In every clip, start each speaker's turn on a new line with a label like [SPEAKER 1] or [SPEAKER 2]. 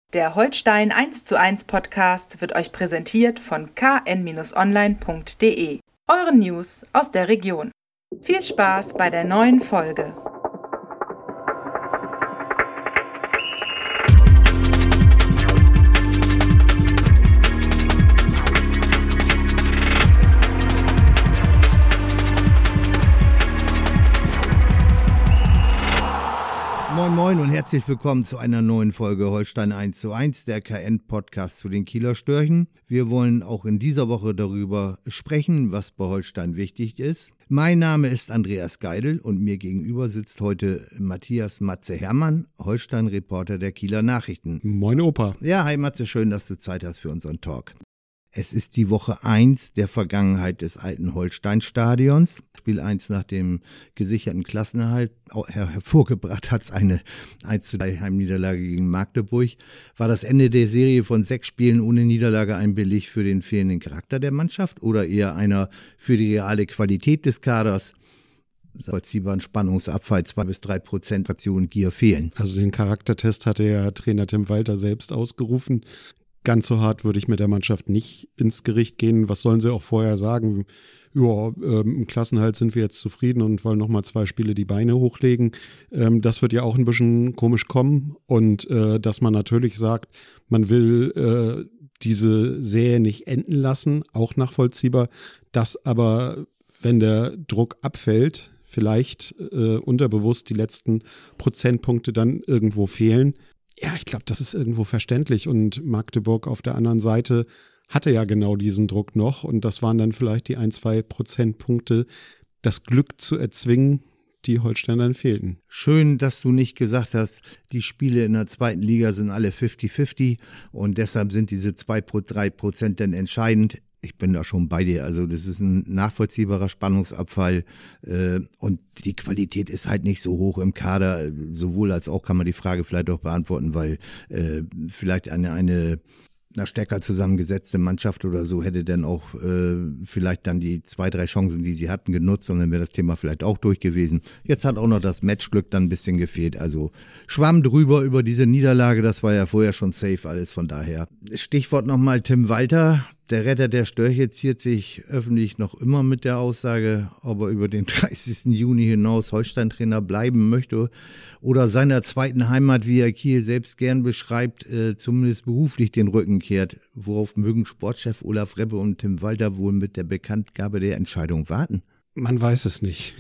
[SPEAKER 1] Der Holstein 1:1 Podcast wird euch präsentiert von kn-online.de, euren News aus der Region. Viel Spaß bei der neuen Folge.
[SPEAKER 2] Moin Moin und herzlich willkommen zu einer neuen Folge Holstein 1:1, der KN-Podcast zu den Kieler Störchen. Wir wollen auch in dieser Woche darüber sprechen, was bei Holstein wichtig ist. Mein Name ist Andreas Geidel und mir gegenüber sitzt heute Matthias Matze Hermann, Holstein-Reporter der Kieler Nachrichten.
[SPEAKER 3] Moin Opa.
[SPEAKER 2] Ja, hi Matze, schön, dass du Zeit hast für unseren Talk. Es ist die Woche 1 der Vergangenheit des alten Holstein-Stadions. Spiel 1 nach dem gesicherten Klassenerhalt hervorgebracht hat es eine 1:3 Heimniederlage gegen Magdeburg. War das Ende der Serie von 6 Spielen ohne Niederlage ein Beleg für den fehlenden Charakter der Mannschaft oder eher einer für die reale Qualität des Kaders? Vollziehbaren Spannungsabfall, 2-3% Aktion Gier fehlen.
[SPEAKER 3] Also den Charaktertest hatte ja Trainer Tim Walter selbst ausgerufen. Ganz so hart würde ich mit der Mannschaft nicht ins Gericht gehen. Was sollen sie auch vorher sagen? Ja, im Klassenhalt sind wir jetzt zufrieden und wollen nochmal 2 Spiele die Beine hochlegen. Das wird ja auch ein bisschen komisch kommen. Und dass man natürlich sagt, man will diese Serie nicht enden lassen, auch nachvollziehbar. Dass aber, wenn der Druck abfällt, vielleicht unterbewusst die letzten Prozentpunkte dann irgendwo fehlen. Ja, ich glaube, das ist irgendwo verständlich und Magdeburg auf der anderen Seite hatte ja genau diesen Druck noch und das waren dann vielleicht die 1-2 Prozentpunkte, das Glück zu erzwingen, die Holsteinern fehlten.
[SPEAKER 2] Schön, dass du nicht gesagt hast, die Spiele in der zweiten Liga sind alle 50-50 und deshalb sind diese 2-3% dann entscheidend. Ich bin da schon bei dir, also das ist ein nachvollziehbarer Spannungsabfall und die Qualität ist halt nicht so hoch im Kader, sowohl als auch kann man die Frage vielleicht auch beantworten, weil vielleicht eine stärker zusammengesetzte Mannschaft oder so hätte dann auch vielleicht dann die 2-3 Chancen, die sie hatten, genutzt und dann wäre das Thema vielleicht auch durch gewesen. Jetzt hat auch noch das Matchglück dann ein bisschen gefehlt, also schwamm drüber über diese Niederlage, das war ja vorher schon safe alles, von daher. Stichwort nochmal Tim Walter. Der Retter der Störche ziert sich öffentlich noch immer mit der Aussage, ob er über den 30. Juni hinaus Holstein-Trainer bleiben möchte oder seiner zweiten Heimat, wie er Kiel selbst gern beschreibt, zumindest beruflich den Rücken kehrt. Worauf mögen Sportchef Olaf Reppe und Tim Walter wohl mit der Bekanntgabe der Entscheidung warten?
[SPEAKER 3] Man weiß es nicht.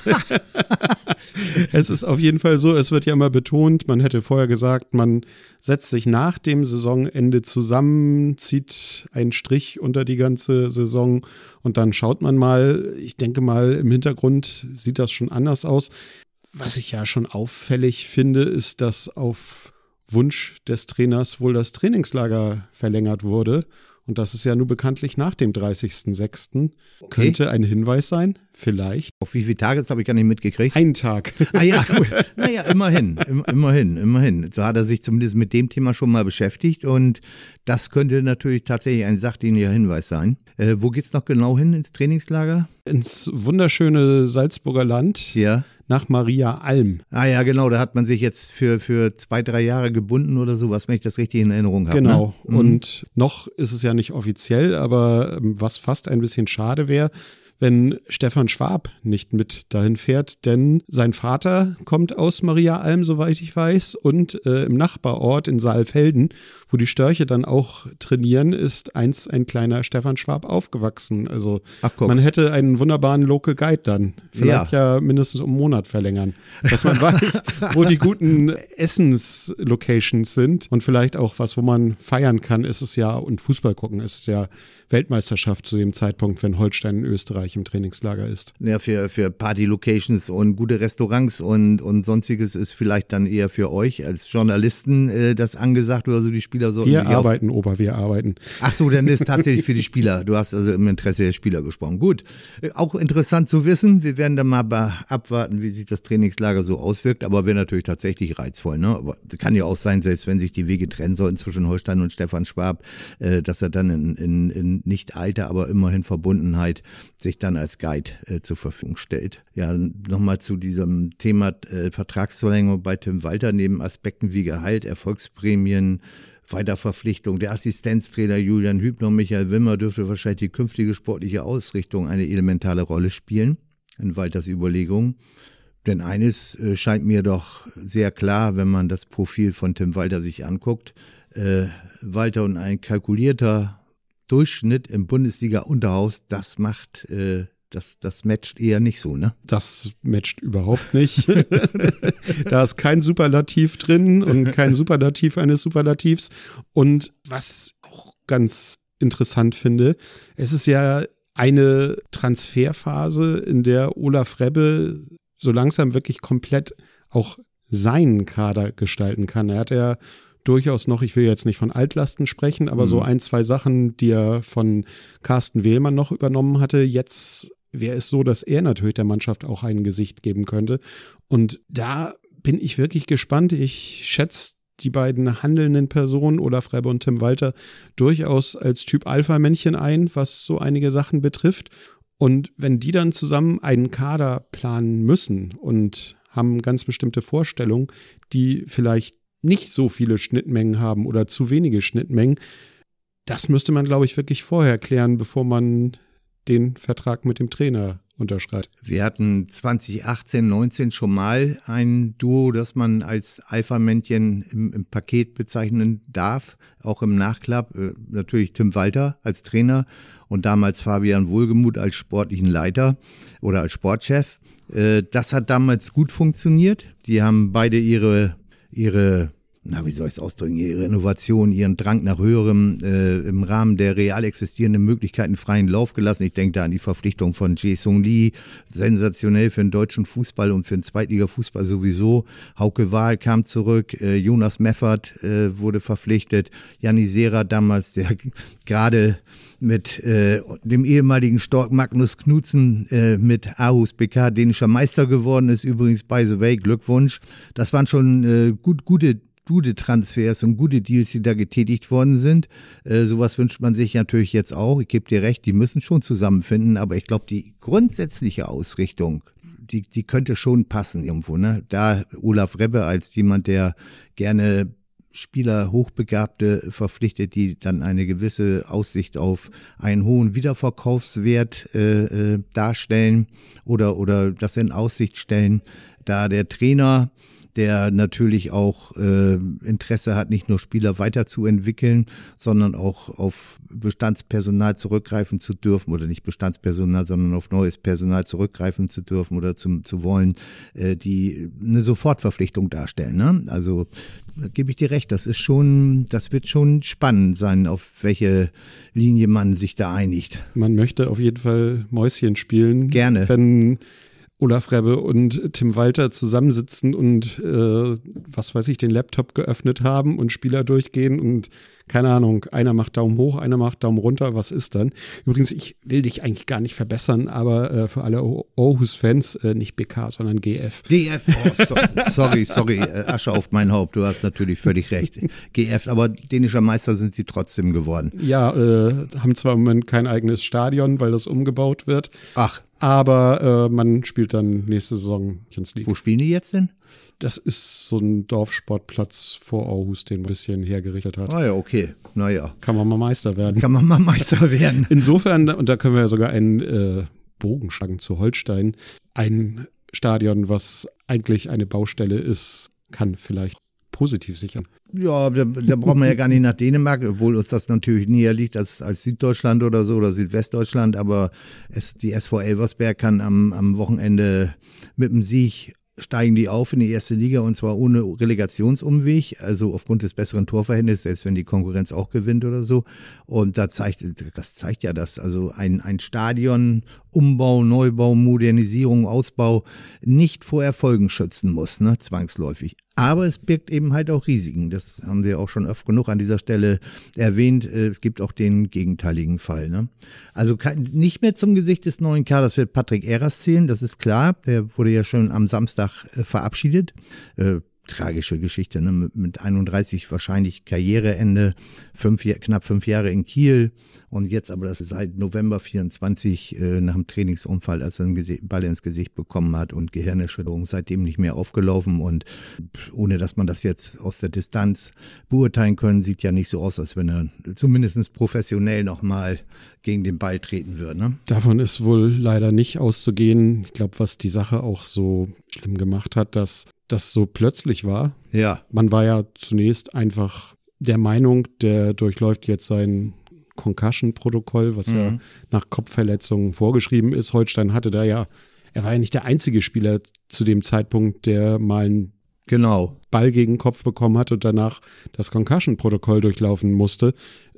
[SPEAKER 3] Es ist auf jeden Fall so, es wird ja immer betont, man hätte vorher gesagt, man setzt sich nach dem Saisonende zusammen, zieht einen Strich unter die ganze Saison und dann schaut man mal, ich denke mal, im Hintergrund sieht das schon anders aus. Was ich ja schon auffällig finde, ist, dass auf Wunsch des Trainers wohl das Trainingslager verlängert wurde. Und das ist ja nur bekanntlich nach dem 30.06. Okay. Könnte ein Hinweis sein, vielleicht.
[SPEAKER 2] Auf wie viele Tage? Das habe ich gar nicht mitgekriegt.
[SPEAKER 3] Einen Tag.
[SPEAKER 2] Ah ja, gut. Naja, immerhin. So hat er sich zumindest mit dem Thema schon mal beschäftigt und das könnte natürlich tatsächlich ein sachdienlicher Hinweis sein. Wo geht's noch genau hin ins Trainingslager?
[SPEAKER 3] Ins wunderschöne Salzburger Land.
[SPEAKER 2] Ja.
[SPEAKER 3] Nach Maria Alm.
[SPEAKER 2] Ah ja, genau, da hat man sich jetzt für 2-3 Jahre gebunden oder sowas, wenn ich das richtig in Erinnerung habe.
[SPEAKER 3] Genau,
[SPEAKER 2] ne?
[SPEAKER 3] Und noch ist es ja nicht offiziell, aber was fast ein bisschen schade wäre, wenn Stefan Schwab nicht mit dahin fährt, denn sein Vater kommt aus Maria Alm, soweit ich weiß, und im Nachbarort in Saalfelden, wo die Störche dann auch trainieren, ist einst ein kleiner Stefan Schwab aufgewachsen. Also man hätte einen wunderbaren Local Guide dann, vielleicht ja mindestens um einen Monat verlängern, dass man weiß, wo die guten Essenslocations sind und vielleicht auch was, wo man feiern kann, ist es ja, und Fußball gucken ist ja Weltmeisterschaft zu dem Zeitpunkt, wenn Holstein in Österreich im Trainingslager ist.
[SPEAKER 2] Ja, für Party-Locations und gute Restaurants und sonstiges ist vielleicht dann eher für euch als Journalisten das angesagt oder so, die Spieler sollten
[SPEAKER 3] wir arbeiten.
[SPEAKER 2] Ach so, dann ist tatsächlich für die Spieler. Du hast also im Interesse der Spieler gesprochen. Gut, auch interessant zu wissen. Wir werden dann mal abwarten, wie sich das Trainingslager so auswirkt, aber wäre natürlich tatsächlich reizvoll. Ne? Aber kann ja auch sein, selbst wenn sich die Wege trennen sollten zwischen Holstein und Stefan Schwab, dass er dann in nicht Alter, aber immerhin Verbundenheit sich dann als Guide zur Verfügung stellt. Ja, nochmal zu diesem Thema Vertragsverlängerung bei Tim Walter, neben Aspekten wie Gehalt, Erfolgsprämien, Weiterverpflichtung. Der Assistenztrainer Julian Hübner und Michael Wimmer dürfte wahrscheinlich die künftige sportliche Ausrichtung eine elementare Rolle spielen in Walters Überlegungen. Denn eines scheint mir doch sehr klar, wenn man das Profil von Tim Walter sich anguckt. Walter und ein kalkulierter Durchschnitt im Bundesliga-Unterhaus, das macht, das matcht eher nicht so, ne?
[SPEAKER 3] Das matcht überhaupt nicht. Da ist kein Superlativ drin und kein Superlativ eines Superlativs. Und was auch ganz interessant finde, es ist ja eine Transferphase, in der Olaf Rebbe so langsam wirklich komplett auch seinen Kader gestalten kann. Er hat ja durchaus noch, ich will jetzt nicht von Altlasten sprechen, aber so 1, 2 Sachen, die er von Carsten Wehlmann noch übernommen hatte. Jetzt wäre es so, dass er natürlich der Mannschaft auch ein Gesicht geben könnte. Und da bin ich wirklich gespannt. Ich schätze die beiden handelnden Personen, Olaf Rebbe und Tim Walter, durchaus als Typ Alpha-Männchen ein, was so einige Sachen betrifft. Und wenn die dann zusammen einen Kader planen müssen und haben ganz bestimmte Vorstellungen, die vielleicht nicht so viele Schnittmengen haben oder zu wenige Schnittmengen, das müsste man, glaube ich, wirklich vorher klären, bevor man den Vertrag mit dem Trainer unterschreibt.
[SPEAKER 2] Wir hatten 2018, 19 schon mal ein Duo, das man als Alpha-Männchen im Paket bezeichnen darf, auch im Nachklapp. Natürlich Tim Walter als Trainer und damals Fabian Wohlgemuth als sportlichen Leiter oder als Sportchef. Das hat damals gut funktioniert. Die haben beide ihre wie soll ich es ausdrücken, ihre Innovation, ihren Drang nach Höherem im Rahmen der real existierenden Möglichkeiten freien Lauf gelassen. Ich denke da an die Verpflichtung von Jae-Sung Lee, sensationell für den deutschen Fußball und für den Zweitliga-Fußball sowieso. Hauke Wahl kam zurück, Jonas Meffert wurde verpflichtet, Janni Sera damals, der gerade mit dem ehemaligen Stork Magnus Knudsen mit Aarhus BK dänischer Meister geworden ist. Übrigens, by the way, Glückwunsch. Das waren schon gute Transfers und gute Deals, die da getätigt worden sind. Sowas wünscht man sich natürlich jetzt auch. Ich gebe dir recht, die müssen schon zusammenfinden, aber ich glaube, die grundsätzliche Ausrichtung, die könnte schon passen irgendwo, ne? Da Olaf Rebbe als jemand, der gerne Spieler, Hochbegabte verpflichtet, die dann eine gewisse Aussicht auf einen hohen Wiederverkaufswert darstellen oder das in Aussicht stellen. Da der Trainer, der natürlich auch Interesse hat, nicht nur Spieler weiterzuentwickeln, sondern auch auf Bestandspersonal zurückgreifen zu dürfen oder nicht Bestandspersonal, sondern auf neues Personal zurückgreifen zu dürfen oder zu wollen, die eine Sofortverpflichtung darstellen. Ne? Also da gebe ich dir recht, das wird schon spannend sein, auf welche Linie man sich da einigt.
[SPEAKER 3] Man möchte auf jeden Fall Mäuschen spielen.
[SPEAKER 2] Gerne.
[SPEAKER 3] Wenn Olaf Rebbe und Tim Walter zusammensitzen und den Laptop geöffnet haben und Spieler durchgehen und keine Ahnung, einer macht Daumen hoch, einer macht Daumen runter, was ist dann? Übrigens, ich will dich eigentlich gar nicht verbessern, aber für alle Aarhus-Fans, nicht BK, sondern GF.
[SPEAKER 2] GF, sorry, Asche auf mein Haupt, du hast natürlich völlig recht. GF, aber dänischer Meister sind sie trotzdem geworden.
[SPEAKER 3] Ja, haben zwar im Moment kein eigenes Stadion, weil das umgebaut wird.
[SPEAKER 2] Ach.
[SPEAKER 3] Aber man spielt dann nächste Saison Champions League.
[SPEAKER 2] Wo spielen die jetzt denn?
[SPEAKER 3] Das ist so ein Dorfsportplatz vor Aarhus, den ein bisschen hergerichtet hat.
[SPEAKER 2] Ah ja, okay. Naja.
[SPEAKER 3] Kann man mal Meister werden. Insofern, und da können wir ja sogar einen Bogen schlagen zu Holstein, ein Stadion, was eigentlich eine Baustelle ist, kann vielleicht positiv sichern.
[SPEAKER 2] Ja, da braucht man ja gar nicht nach Dänemark, obwohl uns das natürlich näher liegt als Süddeutschland oder so oder Südwestdeutschland, aber die SV Elversberg kann am Wochenende mit dem Sieg steigen die auf in die erste Liga und zwar ohne Relegationsumweg, also aufgrund des besseren Torverhältnisses, selbst wenn die Konkurrenz auch gewinnt oder so. Und das zeigt ja das, also ein Stadion, Umbau, Neubau, Modernisierung, Ausbau nicht vor Erfolgen schützen muss, ne, zwangsläufig. Aber es birgt eben halt auch Risiken. Das haben wir auch schon oft genug an dieser Stelle erwähnt. Es gibt auch den gegenteiligen Fall. Ne? Also nicht mehr zum Gesicht des neuen Kaders wird Patrick Eras zählen, das ist klar. Der wurde ja schon am Samstag verabschiedet. tragische Geschichte, ne? Mit 31 wahrscheinlich Karriereende, knapp 5 Jahre in Kiel und jetzt aber das seit November 24 nach dem Trainingsunfall, als er einen Ball ins Gesicht bekommen hat und Gehirnerschütterung, seitdem nicht mehr aufgelaufen und ohne dass man das jetzt aus der Distanz beurteilen können, sieht ja nicht so aus, als wenn er zumindest professionell nochmal gegen den Ball treten würde. Ne?
[SPEAKER 3] Davon ist wohl leider nicht auszugehen. Ich glaube, was die Sache auch so schlimm gemacht hat, dass das so plötzlich war.
[SPEAKER 2] Ja.
[SPEAKER 3] Man war ja zunächst einfach der Meinung, der durchläuft jetzt sein Concussion-Protokoll, was ja nach Kopfverletzungen vorgeschrieben ist. Holstein hatte da ja, er war ja nicht der einzige Spieler zu dem Zeitpunkt, der mal einen Ball gegen den Kopf bekommen hat und danach das Concussion-Protokoll durchlaufen musste.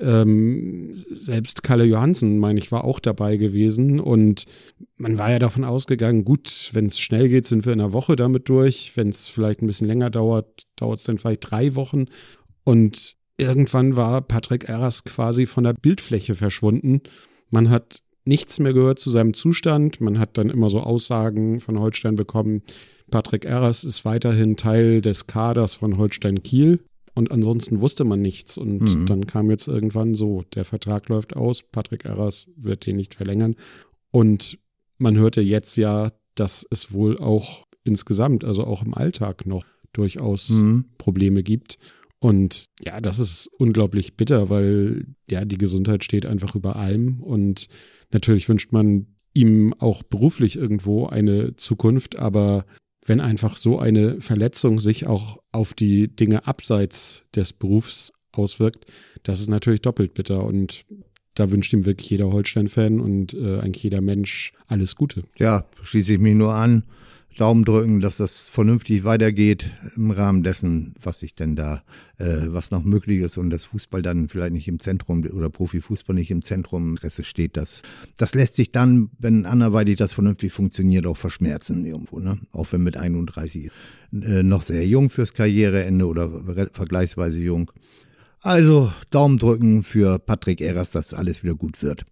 [SPEAKER 3] Selbst Kalle Johansen, meine ich, war auch dabei gewesen und man war ja davon ausgegangen, gut, wenn es schnell geht, sind wir in einer Woche damit durch. Wenn es vielleicht ein bisschen länger dauert, dauert es dann vielleicht 3 Wochen und irgendwann war Patrick Erras quasi von der Bildfläche verschwunden. Man hat nichts mehr gehört zu seinem Zustand. Man hat dann immer so Aussagen von Holstein bekommen, Patrick Erras ist weiterhin Teil des Kaders von Holstein Kiel und ansonsten wusste man nichts. Und dann kam jetzt irgendwann so, der Vertrag läuft aus, Patrick Erras wird den nicht verlängern. Und man hörte jetzt ja, dass es wohl auch insgesamt, also auch im Alltag noch durchaus Probleme gibt. Und ja, das ist unglaublich bitter, weil ja, die Gesundheit steht einfach über allem und natürlich wünscht man ihm auch beruflich irgendwo eine Zukunft, aber wenn einfach so eine Verletzung sich auch auf die Dinge abseits des Berufs auswirkt, das ist natürlich doppelt bitter und da wünscht ihm wirklich jeder Holstein-Fan und eigentlich jeder Mensch alles Gute.
[SPEAKER 2] Ja, schließe ich mich nur an. Daumen drücken, dass das vernünftig weitergeht im Rahmen dessen, was sich denn da, was noch möglich ist und das Fußball dann vielleicht nicht im Zentrum oder Profifußball nicht im Zentrum Interesse steht. Das lässt sich dann, wenn anderweitig das vernünftig funktioniert, auch verschmerzen irgendwo, ne? Auch wenn mit 31 noch sehr jung fürs Karriereende oder vergleichsweise jung. Also Daumen drücken für Patrick Erras, dass alles wieder gut wird.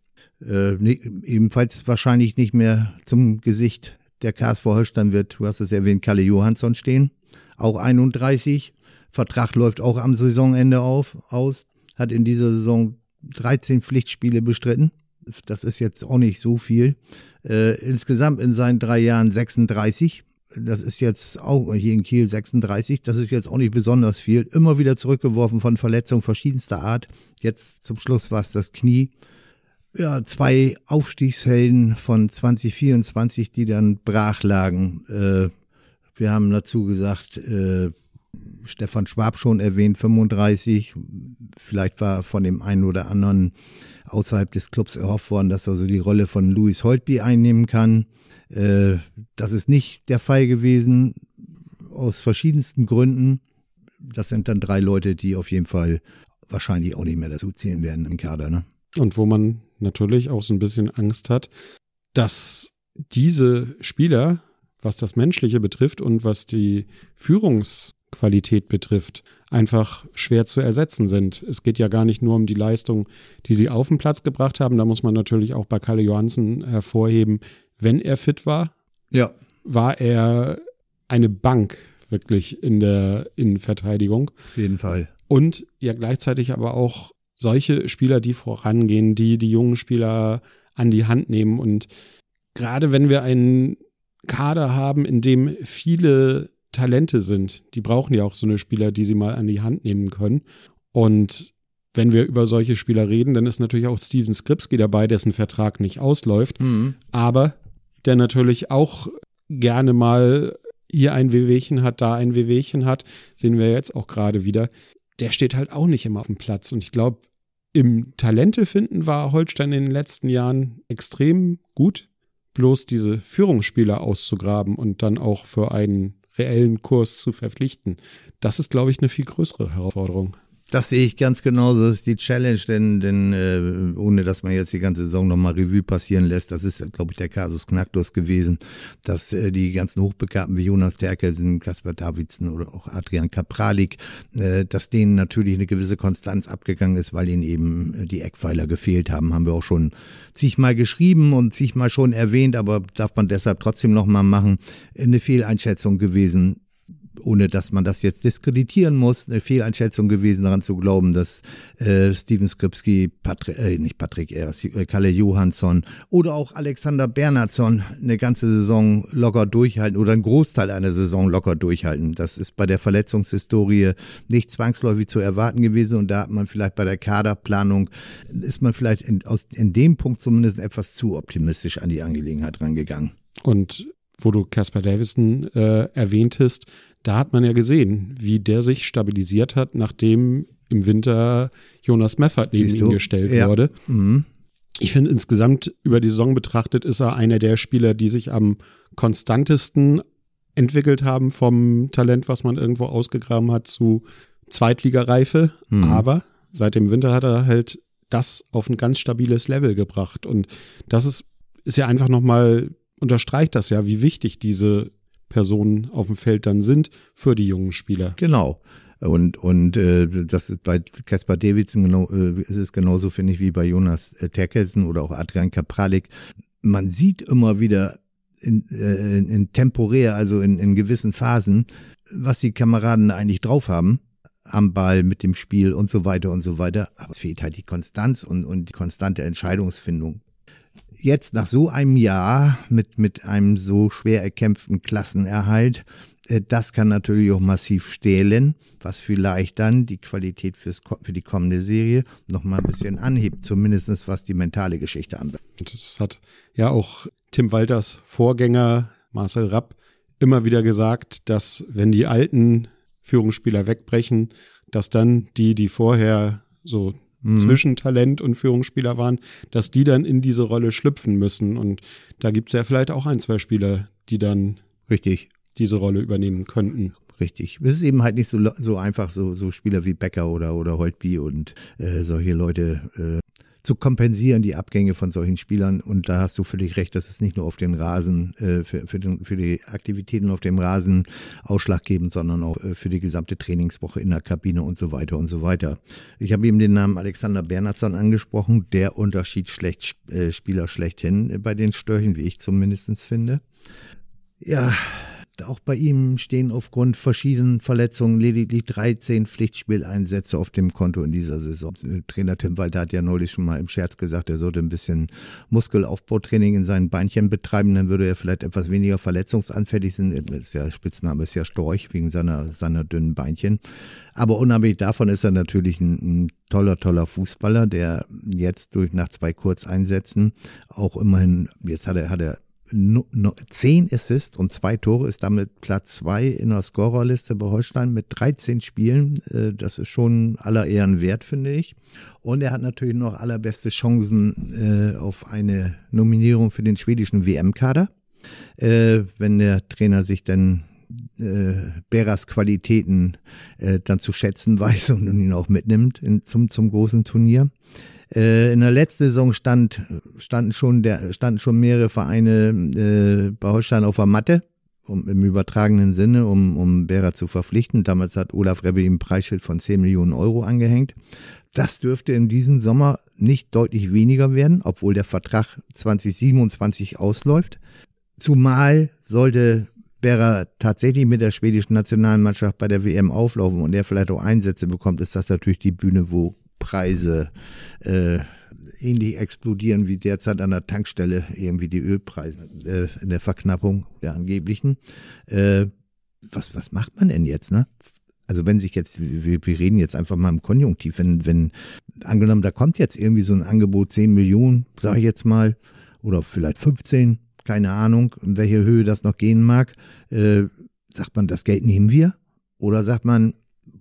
[SPEAKER 2] Ebenfalls wahrscheinlich nicht mehr zum Gesicht der KSV Holstein wird, du hast es erwähnt, Kalle Johansson stehen, auch 31, Vertrag läuft auch am Saisonende aus, hat in dieser Saison 13 Pflichtspiele bestritten, das ist jetzt auch nicht so viel, insgesamt in seinen 3 Jahren 36, das ist jetzt auch hier in Kiel 36, das ist jetzt auch nicht besonders viel, immer wieder zurückgeworfen von Verletzungen verschiedenster Art, jetzt zum Schluss war es das Knie. Ja, 2 Aufstiegshelden von 2024, die dann brach lagen. Wir haben dazu gesagt, Stefan Schwab schon erwähnt, 35. Vielleicht war von dem einen oder anderen außerhalb des Clubs erhofft worden, dass er so die Rolle von Louis Holtby einnehmen kann. Das ist nicht der Fall gewesen, aus verschiedensten Gründen. Das sind dann 3 Leute, die auf jeden Fall wahrscheinlich auch nicht mehr dazu zählen werden im Kader, ne?
[SPEAKER 3] Und wo man natürlich auch so ein bisschen Angst hat, dass diese Spieler, was das Menschliche betrifft und was die Führungsqualität betrifft, einfach schwer zu ersetzen sind. Es geht ja gar nicht nur um die Leistung, die sie auf den Platz gebracht haben. Da muss man natürlich auch bei Kalle Johansen hervorheben, wenn er fit war, war er eine Bank wirklich in der Innenverteidigung.
[SPEAKER 2] Auf jeden Fall.
[SPEAKER 3] Und ja gleichzeitig aber auch solche Spieler, die vorangehen, die jungen Spieler an die Hand nehmen. Und gerade wenn wir einen Kader haben, in dem viele Talente sind, die brauchen ja auch so eine Spieler, die sie mal an die Hand nehmen können. Und wenn wir über solche Spieler reden, dann ist natürlich auch Steven Skripski dabei, dessen Vertrag nicht ausläuft, aber der natürlich auch gerne mal hier ein Wehwehchen hat, da ein Wehwehchen hat, sehen wir jetzt auch gerade wieder. Der steht halt auch nicht immer auf dem Platz. Und ich glaube, im Talente finden war Holstein in den letzten Jahren extrem gut. Bloß diese Führungsspieler auszugraben und dann auch für einen reellen Kurs zu verpflichten, das ist, glaube ich, eine viel größere Herausforderung.
[SPEAKER 2] Das sehe ich ganz genauso, das ist die Challenge, denn ohne dass man jetzt die ganze Saison nochmal Revue passieren lässt, das ist, glaube ich, der Kasus Knacktus gewesen, dass die ganzen Hochbegabten wie Jonas Terkelsen, Kasper Davidsen oder auch Adrian Kapralik, dass denen natürlich eine gewisse Konstanz abgegangen ist, weil ihnen eben die Eckpfeiler gefehlt haben wir auch schon zigmal geschrieben und zigmal schon erwähnt, aber darf man deshalb trotzdem nochmal machen, eine Fehleinschätzung gewesen. ohne dass man das jetzt diskreditieren muss, eine Fehleinschätzung gewesen, daran zu glauben, dass Steven Skripski, Kalle Johansson oder auch Alexander Bernhardsson eine ganze Saison locker durchhalten oder einen Großteil einer Saison locker durchhalten. Das ist bei der Verletzungshistorie nicht zwangsläufig zu erwarten gewesen und da hat man vielleicht bei der Kaderplanung, ist man vielleicht in dem Punkt zumindest etwas zu optimistisch an die Angelegenheit rangegangen.
[SPEAKER 3] Und wo du Caspar Davidson erwähntest, da hat man ja gesehen, wie der sich stabilisiert hat, nachdem im Winter Jonas Meffert neben ihn gestellt wurde. Mhm. Ich finde insgesamt über die Saison betrachtet ist er einer der Spieler, die sich am konstantesten entwickelt haben vom Talent, was man irgendwo ausgegraben hat, zu Zweitligareife. Mhm. Aber seit dem Winter hat er halt das auf ein ganz stabiles Level gebracht. Und das ist ja einfach nochmal, unterstreicht das ja, wie wichtig diese Personen auf dem Feld dann sind für die jungen Spieler.
[SPEAKER 2] Genau. Und das ist bei Caspar Davidson ist es genauso, finde ich, wie bei Jonas Terkelsen oder auch Adrian Kapralik. Man sieht immer wieder in temporär, also in gewissen Phasen, was die Kameraden eigentlich drauf haben. Am Ball, mit dem Spiel und so weiter und so weiter. Aber es fehlt halt die Konstanz und die konstante Entscheidungsfindung. Jetzt nach so einem Jahr mit einem so schwer erkämpften Klassenerhalt, das kann natürlich auch massiv stählen, was vielleicht dann die Qualität für die kommende Serie noch mal ein bisschen anhebt, zumindest was die mentale Geschichte anbelangt.
[SPEAKER 3] Das hat ja auch Tim Walters Vorgänger Marcel Rapp immer wieder gesagt, dass wenn die alten Führungsspieler wegbrechen, dass dann die vorher so zwischen Talent und Führungsspieler waren, dass die dann in diese Rolle schlüpfen müssen. Und da gibt es ja vielleicht auch 1, 2 Spieler, die dann
[SPEAKER 2] richtig
[SPEAKER 3] diese Rolle übernehmen könnten.
[SPEAKER 2] Richtig. Es ist eben halt nicht so einfach, so Spieler wie Becker oder Holtby und solche Leute zu kompensieren, die Abgänge von solchen Spielern. Und da hast du völlig recht, dass es nicht nur auf den Rasen, für die Aktivitäten auf dem Rasen ausschlaggebend, sondern auch für die gesamte Trainingswoche in der Kabine und so weiter und so weiter. Ich habe eben den Namen Alexander Bernhardsson angesprochen, der Spieler schlechthin bei den Störchen, wie ich zumindest finde. Ja, auch bei ihm stehen aufgrund verschiedenen Verletzungen lediglich 13 Pflichtspieleinsätze auf dem Konto in dieser Saison. Trainer Tim Walter hat ja neulich schon mal im Scherz gesagt, er sollte ein bisschen Muskelaufbautraining in seinen Beinchen betreiben, dann würde er vielleicht etwas weniger verletzungsanfällig sein. Spitzname ist ja Storch wegen seiner dünnen Beinchen. Aber unabhängig davon ist er natürlich ein toller Fußballer, der jetzt nach 2 Kurzeinsätzen auch immerhin, jetzt hat er 10 Assists und 2 Tore, ist damit Platz 2 in der Scorerliste bei Holstein mit 13 Spielen. Das ist schon aller Ehren wert, finde ich. Und er hat natürlich noch allerbeste Chancen auf eine Nominierung für den schwedischen WM-Kader. Wenn der Trainer sich dann Beras Qualitäten dann zu schätzen weiß und ihn auch mitnimmt zum großen Turnier. In der letzten Saison standen schon mehrere Vereine bei Holstein auf der Matte, im übertragenen Sinne, um Bera zu verpflichten. Damals hat Olaf Rebbe ihm ein Preisschild von 10 Millionen Euro angehängt. Das dürfte in diesem Sommer nicht deutlich weniger werden, obwohl der Vertrag 2027 ausläuft. Zumal sollte Bera tatsächlich mit der schwedischen Nationalmannschaft bei der WM auflaufen und er vielleicht auch Einsätze bekommt, ist das natürlich die Bühne, wo Preise ähnlich explodieren wie derzeit an der Tankstelle, irgendwie die Ölpreise in der Verknappung der angeblichen. Was macht man denn jetzt, ne? Also wenn sich jetzt, wir reden jetzt einfach mal im Konjunktiv, wenn angenommen, da kommt jetzt irgendwie so ein Angebot 10 Millionen, sage ich jetzt mal, oder vielleicht 15, keine Ahnung, in welche Höhe das noch gehen mag, sagt man, das Geld nehmen wir? Oder sagt man,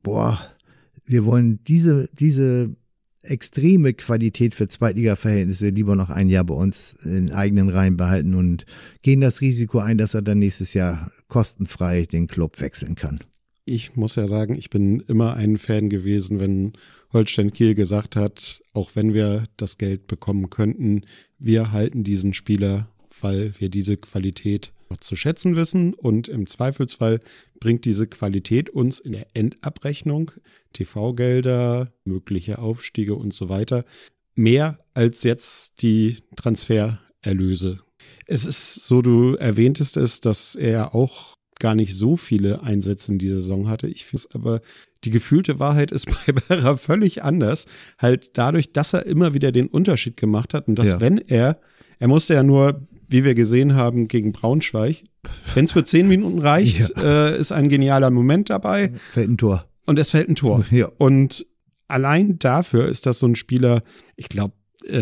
[SPEAKER 2] wir wollen diese extreme Qualität für Zweitliga-Verhältnisse lieber noch ein Jahr bei uns in eigenen Reihen behalten und gehen das Risiko ein, dass er dann nächstes Jahr kostenfrei den Club wechseln kann.
[SPEAKER 3] Ich muss ja sagen, ich bin immer ein Fan gewesen, wenn Holstein Kiel gesagt hat, auch wenn wir das Geld bekommen könnten, wir halten diesen Spieler, weil wir diese Qualität zu schätzen wissen und im Zweifelsfall bringt diese Qualität uns in der Endabrechnung, TV-Gelder, mögliche Aufstiege und so weiter, mehr als jetzt die Transfererlöse. Es ist so, du erwähntest es, dass er auch gar nicht so viele Einsätze in dieser Saison hatte. Ich finde es aber, die gefühlte Wahrheit ist bei Berra völlig anders. Halt dadurch, dass er immer wieder den Unterschied gemacht hat und dass wenn er musste ja nur, wie wir gesehen haben, gegen Braunschweig, wenn es für 10 Minuten reicht, ist ein genialer Moment dabei.
[SPEAKER 2] Fällt ein Tor.
[SPEAKER 3] Und es fällt ein Tor.
[SPEAKER 2] Ja.
[SPEAKER 3] Und allein dafür ist das so ein Spieler, ich glaube,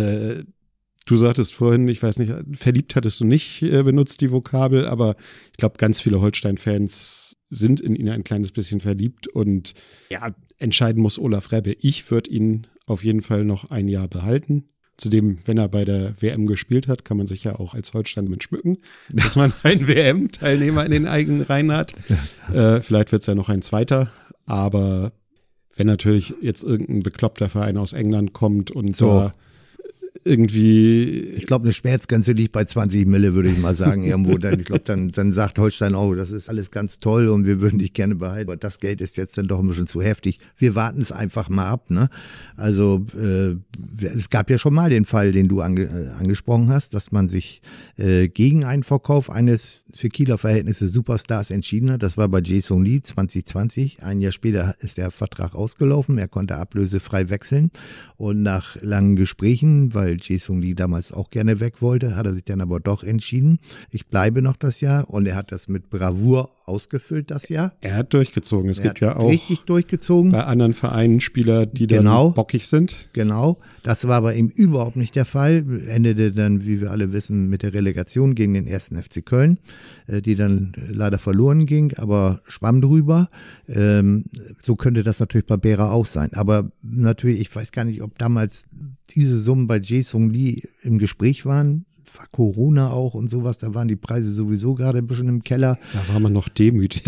[SPEAKER 3] du sagtest vorhin, ich weiß nicht, verliebt hattest du nicht benutzt, die Vokabel, aber ich glaube, ganz viele Holstein-Fans sind in ihn ein kleines bisschen verliebt und ja, entscheiden muss Olaf Rebbe. Ich würde ihn auf jeden Fall noch ein Jahr behalten. Zudem, wenn er bei der WM gespielt hat, kann man sich ja auch als Holstein damit schmücken, dass man einen WM-Teilnehmer in den eigenen Reihen hat. Vielleicht wird es ja noch ein zweiter, aber wenn natürlich jetzt irgendein bekloppter Verein aus England kommt und so irgendwie.
[SPEAKER 2] Ich glaube, eine Schmerzgrenze liegt bei 20 Mille, würde ich mal sagen, irgendwo. Ich glaube, dann sagt Holstein, oh, das ist alles ganz toll und wir würden dich gerne behalten. Aber das Geld ist jetzt dann doch ein bisschen zu heftig. Wir warten es einfach mal ab, ne? Also, es gab ja schon mal den Fall, den du angesprochen hast, dass man sich gegen einen Verkauf eines für Kieler Verhältnisse Superstars entschieden hat. Das war bei Jae-Sung Lee 2020. Ein Jahr später ist der Vertrag ausgelaufen. Er konnte ablösefrei wechseln. Und nach langen Gesprächen, weil Jae-Sung Lee damals auch gerne weg wollte, hat er sich dann aber doch entschieden. Ich bleibe noch das Jahr. Und er hat das mit Bravour ausgefüllt, das Jahr.
[SPEAKER 3] Er hat durchgezogen. Es gibt ja auch
[SPEAKER 2] richtig durchgezogen.
[SPEAKER 3] Bei anderen Vereinen Spieler, die dann bockig sind.
[SPEAKER 2] Genau. Das war bei ihm überhaupt nicht der Fall. Endete dann, wie wir alle wissen, mit der Relegation gegen den 1. FC Köln, die dann leider verloren ging, aber schwamm drüber. So könnte das natürlich bei Berra auch sein. Aber natürlich, ich weiß gar nicht, ob damals diese Summen bei Jae-Sung Lee im Gespräch waren. War Corona auch und sowas, da waren die Preise sowieso gerade ein bisschen im Keller.
[SPEAKER 3] Da war man noch demütig.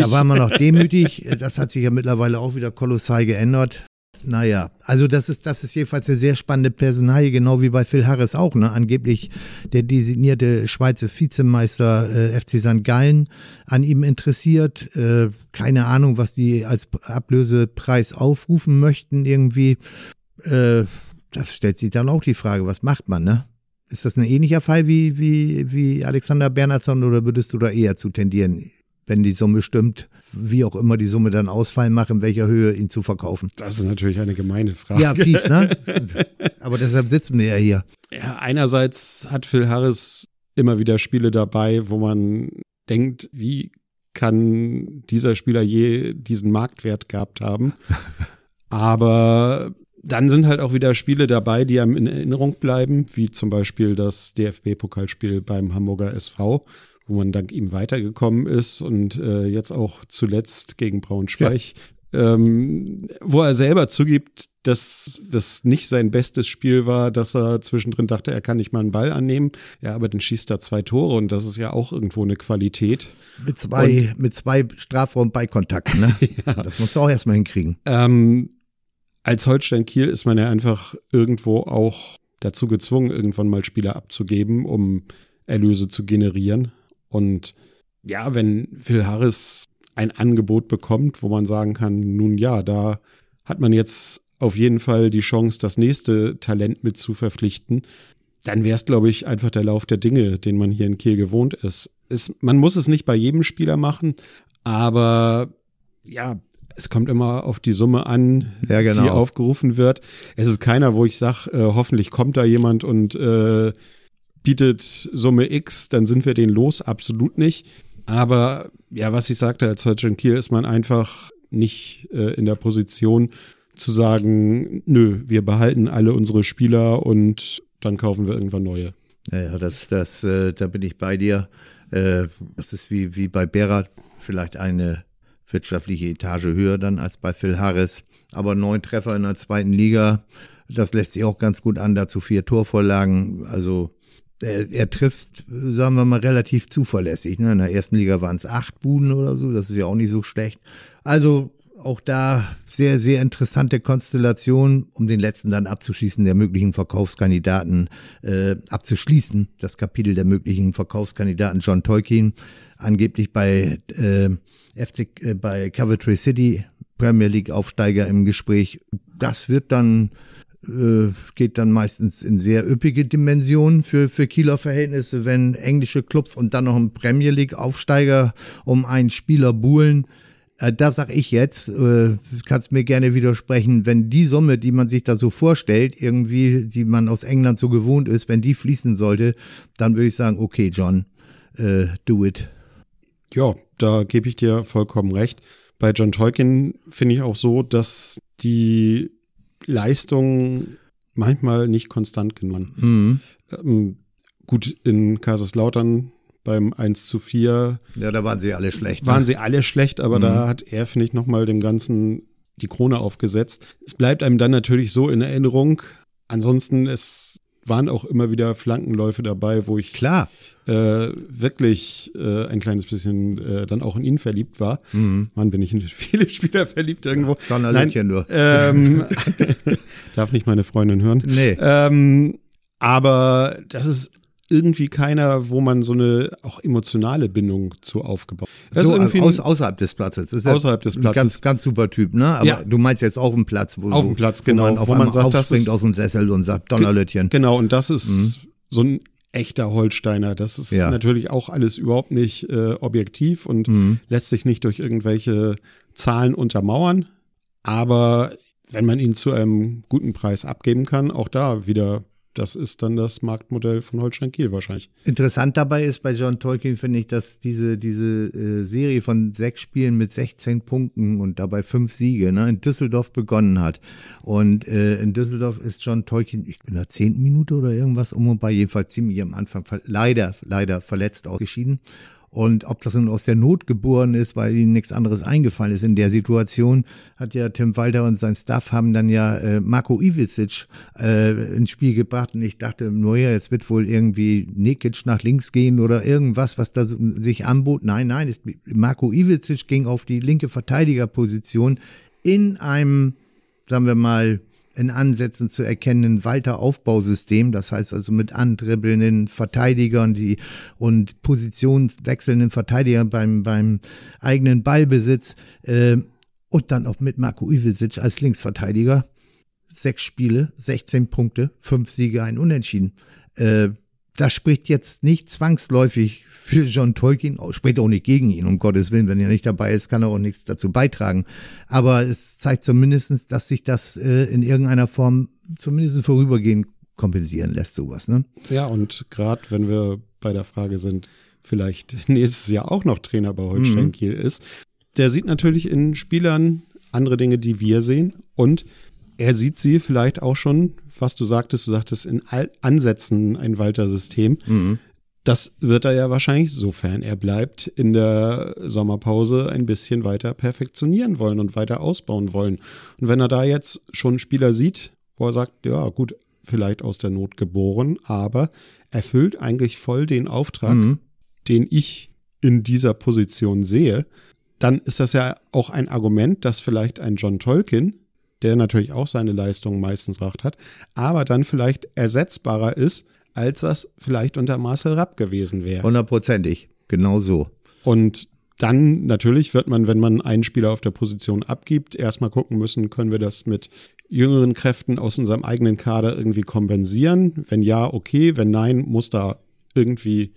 [SPEAKER 2] Das hat sich ja mittlerweile auch wieder kolossal geändert. Naja, also das ist jedenfalls eine sehr spannende Personalie, genau wie bei Phil Harris auch, ne? Angeblich der designierte Schweizer Vizemeister FC St. Gallen an ihm interessiert. Keine Ahnung, was die als Ablösepreis aufrufen möchten irgendwie. Das stellt sich dann auch die Frage, was macht man, ne? Ist das ein ähnlicher Fall wie Alexander Bernhardsson oder würdest du da eher zu tendieren, wenn die Summe stimmt, wie auch immer die Summe dann ausfallen mag, in welcher Höhe ihn zu verkaufen?
[SPEAKER 3] Das ist natürlich eine gemeine Frage.
[SPEAKER 2] Ja, fies, ne? Aber deshalb sitzen wir ja hier.
[SPEAKER 3] Ja, einerseits hat Phil Harris immer wieder Spiele dabei, wo man denkt, wie kann dieser Spieler je diesen Marktwert gehabt haben? Aber dann sind halt auch wieder Spiele dabei, die einem in Erinnerung bleiben, wie zum Beispiel das DFB-Pokalspiel beim Hamburger SV, wo man dank ihm weitergekommen ist und jetzt auch zuletzt gegen Braunschweig, wo er selber zugibt, dass das nicht sein bestes Spiel war, dass er zwischendrin dachte, er kann nicht mal einen Ball annehmen. Ja, aber dann schießt er 2 Tore und das ist ja auch irgendwo eine Qualität.
[SPEAKER 2] Mit zwei Strafraum-Beikontakten, ne? Ja. Das musst du auch erstmal hinkriegen.
[SPEAKER 3] Als Holstein Kiel ist man ja einfach irgendwo auch dazu gezwungen, irgendwann mal Spieler abzugeben, um Erlöse zu generieren. Und ja, wenn Phil Harris ein Angebot bekommt, wo man sagen kann, nun ja, da hat man jetzt auf jeden Fall die Chance, das nächste Talent mit zu verpflichten, dann wäre es, glaube ich, einfach der Lauf der Dinge, den man hier in Kiel gewohnt ist. Man muss es nicht bei jedem Spieler machen, aber ja, es kommt immer auf die Summe an, die aufgerufen wird. Es ist keiner, wo ich sage, hoffentlich kommt da jemand und bietet Summe X, dann sind wir den los. Absolut nicht. Aber ja, was ich sagte, als Holstein Kiel ist man einfach nicht in der Position zu sagen, nö, wir behalten alle unsere Spieler und dann kaufen wir irgendwann neue.
[SPEAKER 2] Ja, da bin ich bei dir. Das ist wie bei Berra vielleicht eine wirtschaftliche Etage höher dann als bei Phil Harris. Aber 9 Treffer in der 2. Liga, das lässt sich auch ganz gut an, dazu 4 Torvorlagen. Also er trifft, sagen wir mal, relativ zuverlässig. Ne? In der 1. Liga waren es 8 Buden oder so, das ist ja auch nicht so schlecht. Also auch da sehr, sehr interessante Konstellation, um den letzten dann abzuschließen, der möglichen Verkaufskandidaten abzuschließen. Das Kapitel der möglichen Verkaufskandidaten John Tolkien, angeblich bei Coventry City, Premier League Aufsteiger im Gespräch. Das wird dann geht dann meistens in sehr üppige Dimensionen für Kieler Verhältnisse, wenn englische Clubs und dann noch ein Premier League Aufsteiger um einen Spieler buhlen. Da sag ich jetzt, kannst mir gerne widersprechen, wenn die Summe, die man sich da so vorstellt, irgendwie, die man aus England so gewohnt ist, wenn die fließen sollte, dann würde ich sagen, okay, John, do it.
[SPEAKER 3] Ja, da gebe ich dir vollkommen recht. Bei John Tolkien finde ich auch so, dass die Leistung manchmal nicht konstant genannt. Gut, in Kaiserslautern beim 1:4.
[SPEAKER 2] Ja, da waren sie alle schlecht.
[SPEAKER 3] Waren sie alle schlecht, aber da hat er, finde ich, nochmal dem Ganzen die Krone aufgesetzt. Es bleibt einem dann natürlich so in Erinnerung. Ansonsten, es waren auch immer wieder Flankenläufe dabei, wo ich wirklich ein kleines bisschen dann auch in ihn verliebt war. Mann, bin ich in viele Spieler verliebt irgendwo.
[SPEAKER 2] Nein, nur.
[SPEAKER 3] Darf nicht meine Freundin hören.
[SPEAKER 2] Nee.
[SPEAKER 3] Aber das ist irgendwie keiner, wo man so eine auch emotionale Bindung zu aufgebaut hat.
[SPEAKER 2] So, außerhalb des Platzes. Das ist
[SPEAKER 3] außerhalb des Platzes.
[SPEAKER 2] Ganz super Typ, ne? Aber ja. Du meinst jetzt auch einen Platz, wo man sagt, das ist aus dem Sessel und sagt, Donnerlötchen.
[SPEAKER 3] Genau, und das ist so ein echter Holsteiner. Das ist natürlich auch alles überhaupt nicht objektiv und lässt sich nicht durch irgendwelche Zahlen untermauern. Aber wenn man ihn zu einem guten Preis abgeben kann, auch da wieder, das ist dann das Marktmodell von Holstein Kiel wahrscheinlich.
[SPEAKER 2] Interessant dabei ist bei John Tolkien, finde ich, dass diese Serie von 6 Spielen mit 16 Punkten und dabei 5 Siege in Düsseldorf begonnen hat. Und in Düsseldorf ist John Tolkien, ich bin in der 10. Minute oder irgendwas und bei jedenfalls ziemlich am Anfang leider verletzt ausgeschieden. Und ob das nun aus der Not geboren ist, weil ihnen nichts anderes eingefallen ist in der Situation, hat ja Tim Walter und sein Staff haben dann ja Marko Ivicic ins Spiel gebracht. Und ich dachte, jetzt wird wohl irgendwie Nekic nach links gehen oder irgendwas, was da sich anbot. Nein, Marko Ivicic ging auf die linke Verteidigerposition in einem, sagen wir mal, in Ansätzen zu erkennenden Walter-Aufbausystem, das heißt also mit andribbelnden Verteidigern und positionswechselnden Verteidigern beim eigenen Ballbesitz und dann auch mit Marko Ivicic als Linksverteidiger. 6 Spiele, 16 Punkte, 5 Siege, ein Unentschieden. Das spricht jetzt nicht zwangsläufig für John Tolkien, spricht auch nicht gegen ihn, um Gottes Willen. Wenn er nicht dabei ist, kann er auch nichts dazu beitragen. Aber es zeigt zumindest, dass sich das in irgendeiner Form zumindest vorübergehend kompensieren lässt, sowas. Ne?
[SPEAKER 3] Ja, und gerade wenn wir bei der Frage sind, vielleicht nächstes Jahr auch noch Trainer bei Holstein Kiel ist, der sieht natürlich in Spielern andere Dinge, die wir sehen, und er sieht sie vielleicht auch schon, was du sagtest in Ansätzen ein Walter-System. Das wird er ja wahrscheinlich, sofern er bleibt, in der Sommerpause ein bisschen weiter perfektionieren wollen und weiter ausbauen wollen. Und wenn er da jetzt schon einen Spieler sieht, wo er sagt, ja gut, vielleicht aus der Not geboren, aber erfüllt eigentlich voll den Auftrag, den ich in dieser Position sehe, dann ist das ja auch ein Argument, dass vielleicht ein John Tolkien, der natürlich auch seine Leistungen meistens gebracht hat, aber dann vielleicht ersetzbarer ist, als das vielleicht unter Marcel Rapp gewesen wäre.
[SPEAKER 2] 100%, genau so.
[SPEAKER 3] Und dann natürlich wird man, wenn man einen Spieler auf der Position abgibt, erstmal gucken müssen, können wir das mit jüngeren Kräften aus unserem eigenen Kader irgendwie kompensieren? Wenn ja, okay. Wenn nein, muss da irgendwie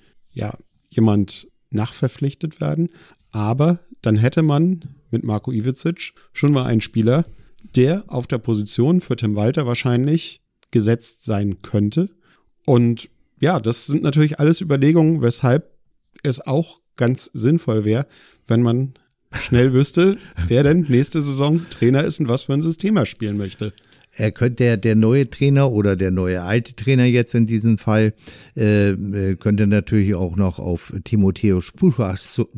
[SPEAKER 3] jemand nachverpflichtet werden. Aber dann hätte man mit Marko Ivicic schon mal einen Spieler, der auf der Position für Tim Walter wahrscheinlich gesetzt sein könnte. Und ja, das sind natürlich alles Überlegungen, weshalb es auch ganz sinnvoll wäre, wenn man schnell wüsste, wer denn nächste Saison Trainer ist und was für ein System er spielen möchte.
[SPEAKER 2] Er könnte der neue Trainer oder der neue alte Trainer jetzt in diesem Fall könnte natürlich auch noch auf Timotheus Puchac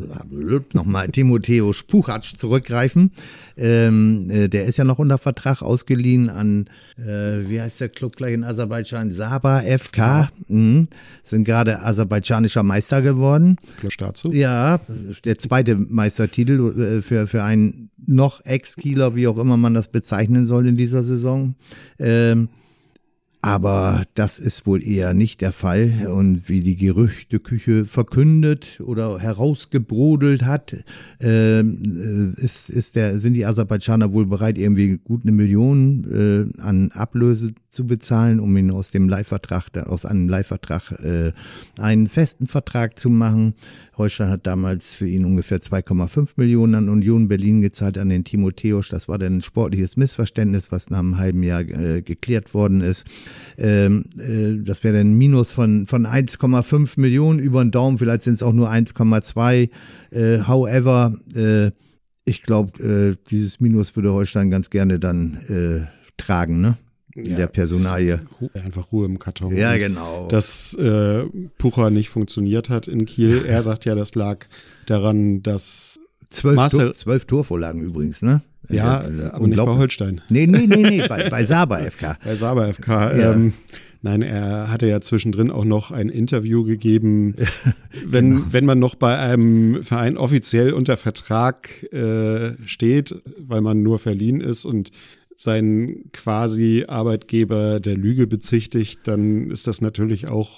[SPEAKER 2] zurückgreifen. Der ist ja noch unter Vertrag ausgeliehen an, wie heißt der Club gleich in Aserbaidschan? Sabah FK. Sind gerade aserbaidschanischer Meister geworden.
[SPEAKER 3] Glückwunsch dazu.
[SPEAKER 2] Ja, der zweite Meistertitel für einen noch Ex-Kieler, wie auch immer man das bezeichnen soll in dieser Saison. Aber das ist wohl eher nicht der Fall. Und wie die Gerüchteküche verkündet oder herausgebrodelt hat, sind die Aserbaidschaner wohl bereit, irgendwie gut 1 Million an Ablöse zu bezahlen, um ihn aus einem Leihvertrag einen festen Vertrag zu machen. Holstein hat damals für ihn ungefähr 2,5 Millionen an Union Berlin gezahlt, an den Timotheus. Das war dann ein sportliches Missverständnis, was nach einem halben Jahr geklärt worden ist. Das wäre dann ein Minus von 1,5 Millionen über den Daumen, vielleicht sind es auch nur 1,2. However, ich glaube, dieses Minus würde Holstein ganz gerne dann tragen, ne? In der Personalie.
[SPEAKER 3] Einfach Ruhe im Karton.
[SPEAKER 2] Ja, genau.
[SPEAKER 3] Dass Pucher nicht funktioniert hat in Kiel. Er sagt ja, das lag daran, dass
[SPEAKER 2] 12 Torvorlagen übrigens, ne?
[SPEAKER 3] Ja, aber nicht bei Holstein.
[SPEAKER 2] Nee, bei Saber FK.
[SPEAKER 3] Bei Saber FK.
[SPEAKER 2] Ja.
[SPEAKER 3] Nein, er hatte ja zwischendrin auch noch ein Interview gegeben. Wenn man noch bei einem Verein offiziell unter Vertrag steht, weil man nur verliehen ist und seinen quasi Arbeitgeber der Lüge bezichtigt, dann ist das natürlich auch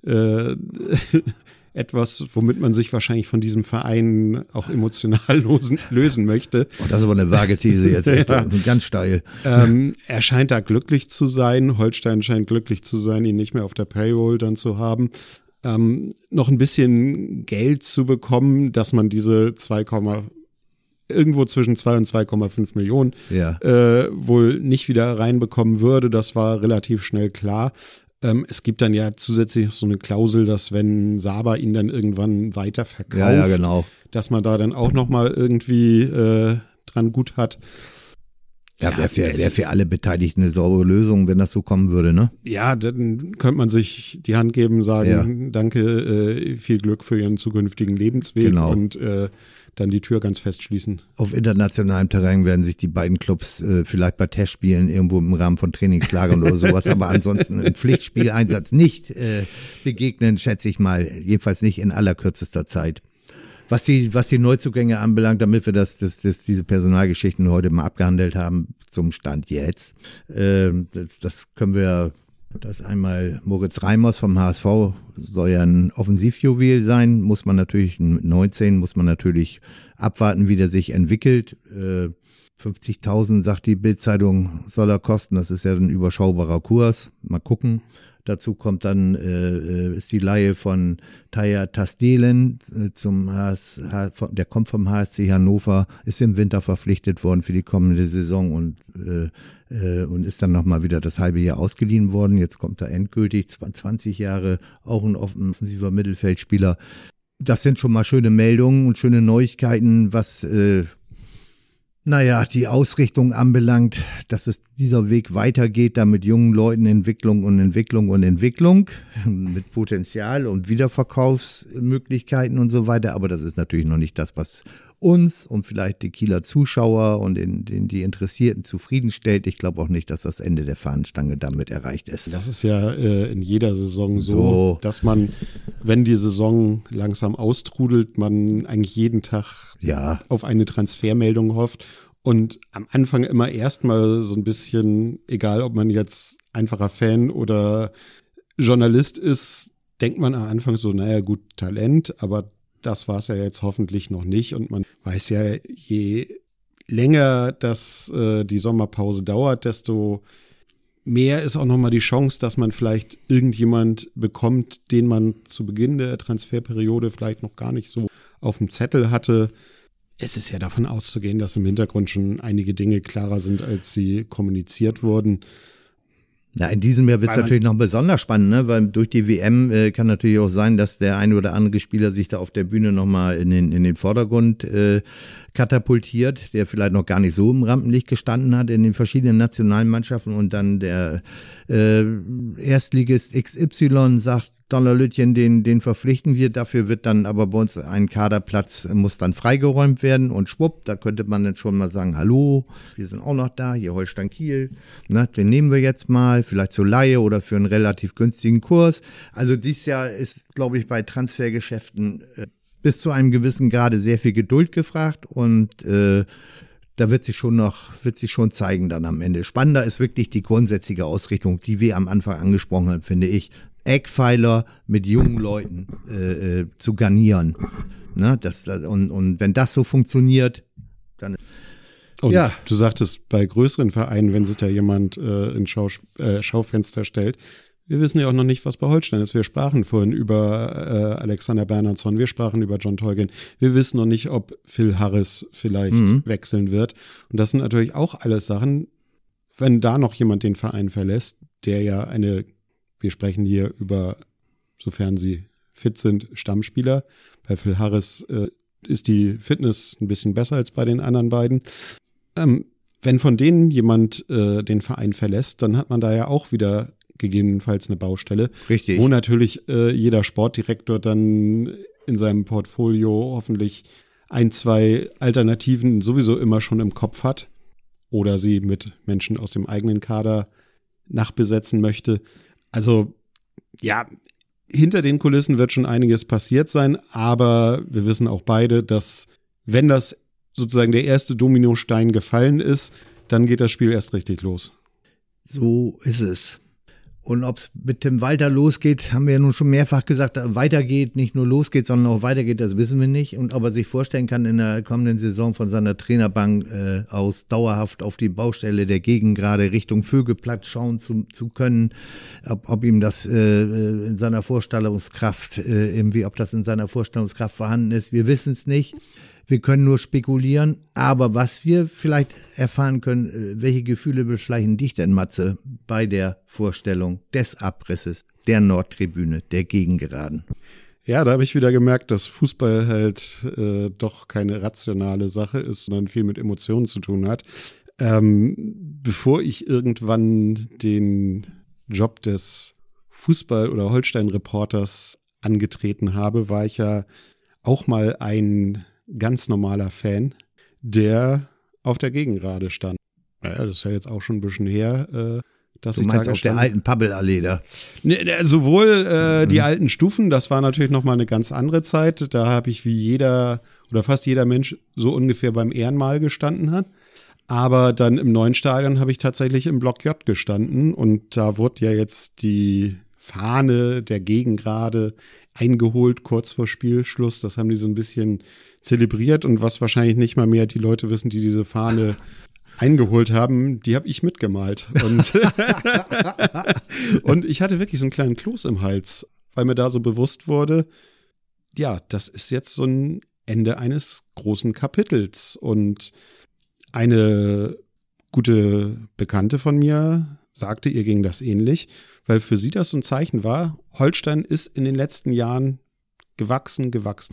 [SPEAKER 3] etwas, womit man sich wahrscheinlich von diesem Verein auch emotional lösen möchte.
[SPEAKER 2] Oh, das ist aber eine vage These jetzt, ja. Ganz steil.
[SPEAKER 3] Er scheint da glücklich zu sein. Holstein scheint glücklich zu sein, ihn nicht mehr auf der Payroll dann zu haben. Noch ein bisschen Geld zu bekommen, dass man diese irgendwo zwischen 2 und 2,5 Millionen wohl nicht wieder reinbekommen würde. Das war relativ schnell klar. Es gibt dann ja zusätzlich so eine Klausel, dass wenn Saber ihn dann irgendwann weiterverkauft,
[SPEAKER 2] genau,
[SPEAKER 3] dass man da dann auch nochmal irgendwie dran gut hat.
[SPEAKER 2] Ja, wäre für alle Beteiligten eine saubere Lösung, wenn das so kommen würde, ne?
[SPEAKER 3] Ja, dann könnte man sich die Hand geben, sagen, danke, viel Glück für Ihren zukünftigen Lebensweg und dann die Tür ganz fest schließen.
[SPEAKER 2] Auf internationalem Terrain werden sich die beiden Clubs vielleicht bei Testspielen irgendwo im Rahmen von Trainingslagern oder sowas, aber ansonsten im Pflichtspieleinsatz nicht begegnen, schätze ich mal. Jedenfalls nicht in allerkürzester Zeit. Was die Neuzugänge anbelangt, damit wir diese Personalgeschichten heute mal abgehandelt haben, zum Stand jetzt, das ist einmal Moritz Reimers vom HSV, soll ja ein Offensivjuwel sein, muss man natürlich abwarten, wie der sich entwickelt. 50.000, sagt die Bild-Zeitung, soll er kosten, das ist ja ein überschaubarer Kurs, mal gucken. Dazu kommt dann, ist die Leihe von Taya Tastelen der kommt vom HSC Hannover, ist im Winter verpflichtet worden für die kommende Saison und ist dann nochmal wieder das halbe Jahr ausgeliehen worden. Jetzt kommt er endgültig, 20 Jahre, auch ein offensiver Mittelfeldspieler. Das sind schon mal schöne Meldungen und schöne Neuigkeiten, was die Ausrichtung anbelangt, dass es dieser Weg weitergeht, da mit jungen Leuten Entwicklung mit Potenzial und Wiederverkaufsmöglichkeiten und so weiter. Aber das ist natürlich noch nicht das, was uns und vielleicht die Kieler Zuschauer und die Interessierten zufriedenstellt. Ich glaube auch nicht, dass das Ende der Fahnenstange damit erreicht ist.
[SPEAKER 3] Das ist ja in jeder Saison so, dass man, wenn die Saison langsam austrudelt, man eigentlich jeden Tag auf eine Transfermeldung hofft. Und am Anfang immer erstmal so ein bisschen, egal ob man jetzt einfacher Fan oder Journalist ist, denkt man am Anfang so, naja gut, Talent, aber das war es ja jetzt hoffentlich noch nicht. Und man weiß ja, je länger das die Sommerpause dauert, desto mehr ist auch nochmal die Chance, dass man vielleicht irgendjemand bekommt, den man zu Beginn der Transferperiode vielleicht noch gar nicht so auf dem Zettel hatte. Es ist ja davon auszugehen, dass im Hintergrund schon einige Dinge klarer sind, als sie kommuniziert wurden.
[SPEAKER 2] Ja, in diesem Jahr wird es natürlich noch besonders spannend, ne? Weil durch die WM kann natürlich auch sein, dass der eine oder andere Spieler sich da auf der Bühne nochmal in den Vordergrund katapultiert, der vielleicht noch gar nicht so im Rampenlicht gestanden hat in den verschiedenen nationalen Mannschaften und dann der Erstligist XY sagt, Donnerlütchen, den verpflichten wir, dafür wird dann aber bei uns ein Kaderplatz, muss dann freigeräumt werden und schwupp, da könnte man dann schon mal sagen, hallo, wir sind auch noch da, hier Holstein Kiel, ne, den nehmen wir jetzt mal, vielleicht zur Leihe oder für einen relativ günstigen Kurs. Also dieses Jahr ist, glaube ich, bei Transfergeschäften bis zu einem gewissen Grade sehr viel Geduld gefragt und da wird sich schon zeigen dann am Ende. Spannender ist wirklich die grundsätzliche Ausrichtung, die wir am Anfang angesprochen haben, finde ich. Eckpfeiler mit jungen Leuten zu garnieren. Ne? Und wenn das so funktioniert, dann
[SPEAKER 3] und ja. Du sagtest, bei größeren Vereinen, wenn sich da jemand ins Schaufenster stellt, wir wissen ja auch noch nicht, was bei Holstein ist. Wir sprachen vorhin über Alexander Bernhardsson, wir sprachen über John Teugen. Wir wissen noch nicht, ob Phil Harris vielleicht wechseln wird. Und das sind natürlich auch alles Sachen, wenn da noch jemand den Verein verlässt, der ja wir sprechen hier über, sofern sie fit sind, Stammspieler. Bei Phil Harris ist die Fitness ein bisschen besser als bei den anderen beiden. Wenn von denen jemand den Verein verlässt, dann hat man da ja auch wieder gegebenenfalls eine Baustelle.
[SPEAKER 2] Richtig.
[SPEAKER 3] Wo natürlich jeder Sportdirektor dann in seinem Portfolio hoffentlich 1, 2 Alternativen sowieso immer schon im Kopf hat oder sie mit Menschen aus dem eigenen Kader nachbesetzen möchte. Also ja, hinter den Kulissen wird schon einiges passiert sein, aber wir wissen auch beide, dass wenn das sozusagen der erste Dominostein gefallen ist, dann geht das Spiel erst richtig los.
[SPEAKER 2] So ist es. Und ob es mit Tim Walter losgeht, haben wir ja nun schon mehrfach gesagt, weitergeht, nicht nur losgeht, sondern auch weitergeht, das wissen wir nicht. Und ob er sich vorstellen kann, in der kommenden Saison von seiner Trainerbank aus dauerhaft auf die Baustelle der Gegend gerade Richtung Vögelplatz schauen zu können, ob ihm das in seiner Vorstellungskraft ob das in seiner Vorstellungskraft vorhanden ist, wir wissen es nicht. Wir können nur spekulieren, aber was wir vielleicht erfahren können, welche Gefühle beschleichen dich denn, Matze, bei der Vorstellung des Abrisses der Nordtribüne, der Gegengeraden?
[SPEAKER 3] Ja, da habe ich wieder gemerkt, dass Fußball halt doch keine rationale Sache ist, sondern viel mit Emotionen zu tun hat. Bevor ich irgendwann den Job des Fußball- oder Holstein-Reporters angetreten habe, war ich ja auch mal ein ganz normaler Fan, der auf der Gegengrade stand. Naja, das ist ja jetzt auch schon ein bisschen her, dass ich da
[SPEAKER 2] meinst auf der alten Pabbelallee da?
[SPEAKER 3] Sowohl die alten Stufen, das war natürlich nochmal eine ganz andere Zeit. Da habe ich wie jeder oder fast jeder Mensch so ungefähr beim Ehrenmal gestanden hat. Aber dann im neuen Stadion habe ich tatsächlich im Block J gestanden und da wurde ja jetzt die Fahne der Gegengrade eingeholt, kurz vor Spielschluss. Das haben die so ein bisschen zelebriert und was wahrscheinlich nicht mal mehr die Leute wissen, die diese Fahne eingeholt haben, die habe ich mitgemalt. Und ich hatte wirklich so einen kleinen Kloß im Hals, weil mir da so bewusst wurde, ja, das ist jetzt so ein Ende eines großen Kapitels. Und eine gute Bekannte von mir sagte, ihr ging das ähnlich, weil für sie das so ein Zeichen war, Holstein ist in den letzten Jahren gewachsen.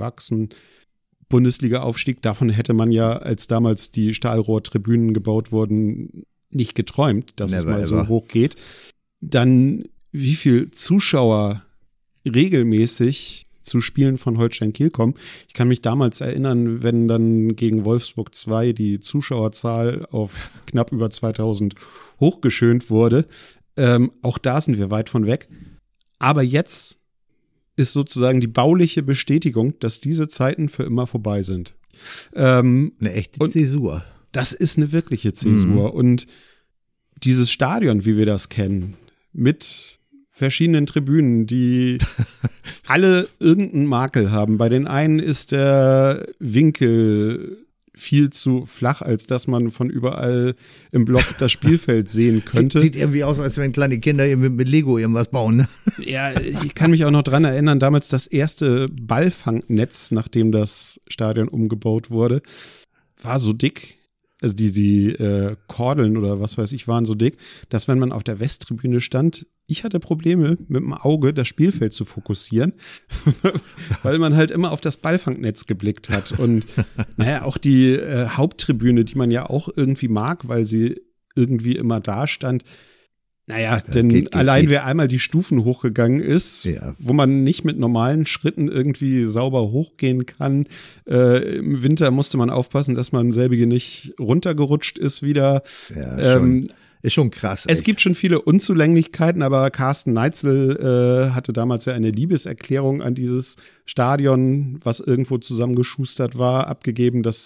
[SPEAKER 3] Bundesliga-Aufstieg, davon hätte man ja, als damals die Stahlrohrtribünen gebaut wurden, nicht geträumt, dass es mal so hoch geht. Dann, wie viel Zuschauer regelmäßig zu Spielen von Holstein Kiel kommen. Ich kann mich damals erinnern, wenn dann gegen Wolfsburg 2 die Zuschauerzahl auf knapp über 2000 hochgeschönt wurde. Auch da sind wir weit von weg. Aber jetzt ist sozusagen die bauliche Bestätigung, dass diese Zeiten für immer vorbei sind.
[SPEAKER 2] Eine echte Zäsur.
[SPEAKER 3] Das ist eine wirkliche Zäsur. Und dieses Stadion, wie wir das kennen, mit verschiedenen Tribünen, die alle irgendeinen Makel haben. Bei den einen ist der Winkel viel zu flach, als dass man von überall im Block das Spielfeld sehen könnte.
[SPEAKER 2] Sieht irgendwie aus, als wenn kleine Kinder mit Lego irgendwas bauen. Ne?
[SPEAKER 3] Ja, ich kann mich auch noch dran erinnern, damals das erste Ballfangnetz, nachdem das Stadion umgebaut wurde, war so dick. Also die Kordeln oder was weiß ich waren so dick, dass wenn man auf der Westtribüne stand, ich hatte Probleme mit dem Auge, das Spielfeld zu fokussieren, weil man halt immer auf das Ballfangnetz geblickt hat. Und naja, auch die Haupttribüne, die man ja auch irgendwie mag, weil sie irgendwie immer da stand. Naja, denn allein wer einmal die Stufen hochgegangen ist, wo man nicht mit normalen Schritten irgendwie sauber hochgehen kann. Im Winter musste man aufpassen, dass man selbige nicht runtergerutscht ist wieder.
[SPEAKER 2] Ja, ist schon krass.
[SPEAKER 3] Es gibt schon viele Unzulänglichkeiten, aber Carsten Neitzel hatte damals ja eine Liebeserklärung an dieses Stadion, was irgendwo zusammengeschustert war, abgegeben. Das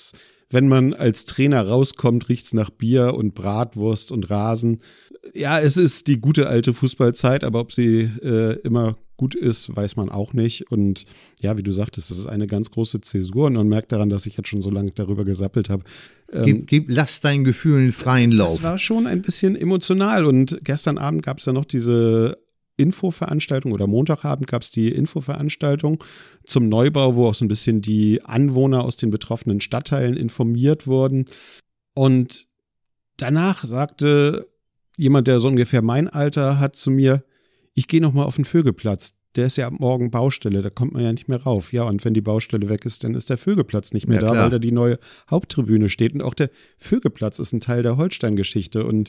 [SPEAKER 3] Wenn man als Trainer rauskommt, riecht's nach Bier und Bratwurst und Rasen. Ja, es ist die gute alte Fußballzeit, aber ob sie immer gut ist, weiß man auch nicht. Und ja, wie du sagtest, das ist eine ganz große Zäsur und man merkt daran, dass ich jetzt schon so lange darüber gesappelt habe.
[SPEAKER 2] Lass deinen Gefühlen freien Lauf.
[SPEAKER 3] Das war schon ein bisschen emotional und gestern Abend gab es ja noch diese Infoveranstaltung oder Montagabend gab es die Infoveranstaltung zum Neubau, wo auch so ein bisschen die Anwohner aus den betroffenen Stadtteilen informiert wurden. Und danach sagte jemand, der so ungefähr mein Alter hat, zu mir, ich gehe nochmal auf den Vögelplatz. Der ist ja ab morgen Baustelle, da kommt man ja nicht mehr rauf. Ja, und wenn die Baustelle weg ist, dann ist der Vögelplatz nicht mehr da, weil da die neue Haupttribüne steht. Und auch der Vögelplatz ist ein Teil der Holstein-Geschichte. Und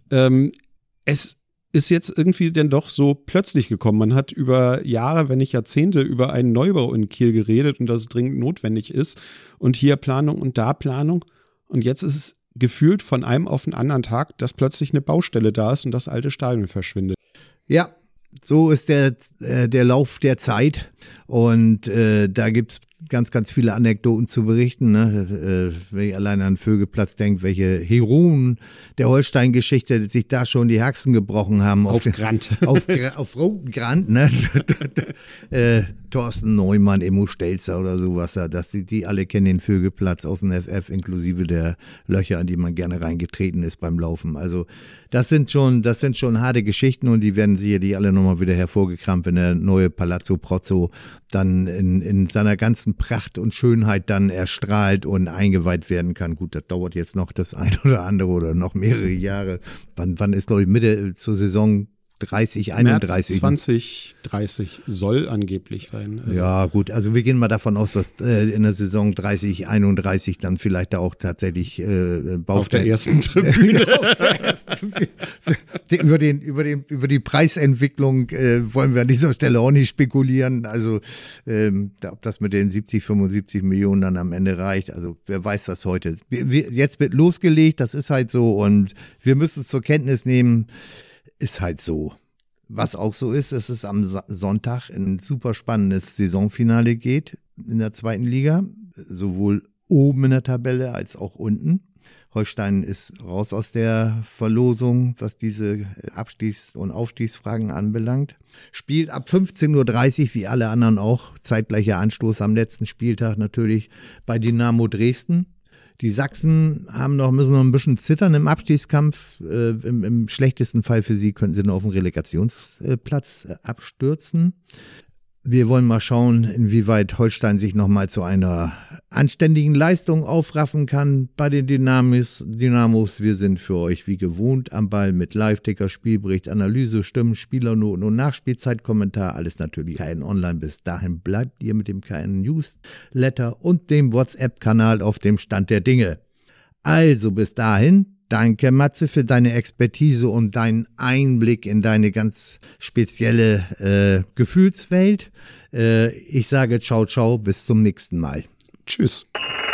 [SPEAKER 3] es ist jetzt irgendwie denn doch so plötzlich gekommen. Man hat über Jahre, wenn nicht Jahrzehnte, über einen Neubau in Kiel geredet und dass es dringend notwendig ist. Und hier Planung und da Planung. Und jetzt ist es gefühlt von einem auf den anderen Tag, dass plötzlich eine Baustelle da ist und das alte Stadion verschwindet.
[SPEAKER 2] Ja, so ist der Lauf der Zeit und da gibt's ganz, ganz viele Anekdoten zu berichten. Ne? Wenn ich allein an den Vögelplatz denke, welche Heroen der Holstein-Geschichte sich da schon die Haxen gebrochen haben.
[SPEAKER 3] Auf Grant.
[SPEAKER 2] Auf Roten Grant, ne? Thorsten Neumann, Immo Stelzer oder sowas. Die alle kennen den Vögelplatz aus dem FF, inklusive der Löcher, an die man gerne reingetreten ist beim Laufen. Also das sind schon harte Geschichten und die werden sicherlich alle nochmal wieder hervorgekramt, wenn der neue Palazzo Prozzo dann in seiner ganzen Pracht und Schönheit dann erstrahlt und eingeweiht werden kann. Gut, das dauert jetzt noch das ein oder andere oder noch mehrere Jahre. Wann ist, glaube ich, Mitte zur Saison 30, 31.
[SPEAKER 3] März 2030 soll angeblich sein. Also
[SPEAKER 2] ja, gut, also wir gehen mal davon aus, dass in der Saison 30, 31 dann vielleicht da auch tatsächlich Baustellen.
[SPEAKER 3] Auf der ersten Tribüne.
[SPEAKER 2] Über die Preisentwicklung wollen wir an dieser Stelle auch nicht spekulieren. Also ob das mit den 70, 75 Millionen dann am Ende reicht, also wer weiß das heute. Jetzt wird losgelegt, das ist halt so und wir müssen es zur Kenntnis nehmen, ist halt so. Was auch so ist, dass es am Sonntag ein super spannendes Saisonfinale geht in der zweiten Liga, sowohl oben in der Tabelle als auch unten. Holstein ist raus aus der Verlosung, was diese Abstiegs- und Aufstiegsfragen anbelangt. Spielt ab 15:30 Uhr, wie alle anderen auch, zeitgleicher Anstoß am letzten Spieltag natürlich bei Dynamo Dresden. Die Sachsen müssen noch ein bisschen zittern im Abstiegskampf. Im schlechtesten Fall für sie könnten sie noch auf den Relegationsplatz abstürzen. Wir wollen mal schauen, inwieweit Holstein sich nochmal zu einer anständigen Leistung aufraffen kann bei den Dynamos. Wir sind für euch wie gewohnt am Ball mit Live-Ticker, Spielbericht, Analyse, Stimmen, Spielernoten und Nachspielzeitkommentar. Alles natürlich KN Online. Bis dahin bleibt ihr mit dem KN Newsletter und dem WhatsApp-Kanal auf dem Stand der Dinge. Also bis dahin. Danke, Matze, für deine Expertise und deinen Einblick in deine ganz spezielle Gefühlswelt. Ich sage ciao, ciao, bis zum nächsten Mal.
[SPEAKER 3] Tschüss.